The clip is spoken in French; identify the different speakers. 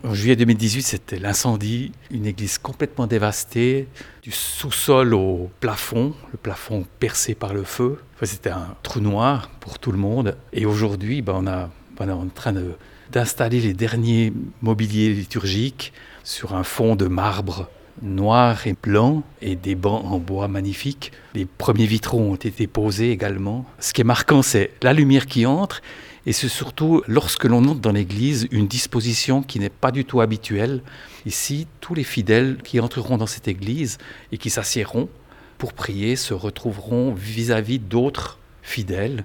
Speaker 1: En juillet 2018, c'était l'incendie, une église complètement dévastée, du sous-sol au plafond, le plafond percé par le feu. Enfin, c'était un trou noir pour tout le monde. Et aujourd'hui, on est en train d'installer les derniers mobiliers liturgiques sur un fond de marbre noir et blanc et des bancs en bois magnifiques. Les premiers vitraux ont été posés également. Ce qui est marquant, c'est la lumière qui entre. Et c'est surtout, lorsque l'on entre dans l'église, une disposition qui n'est pas du tout habituelle. Ici, tous les fidèles qui entreront dans cette église et qui s'assiéront pour prier se retrouveront vis-à-vis d'autres fidèles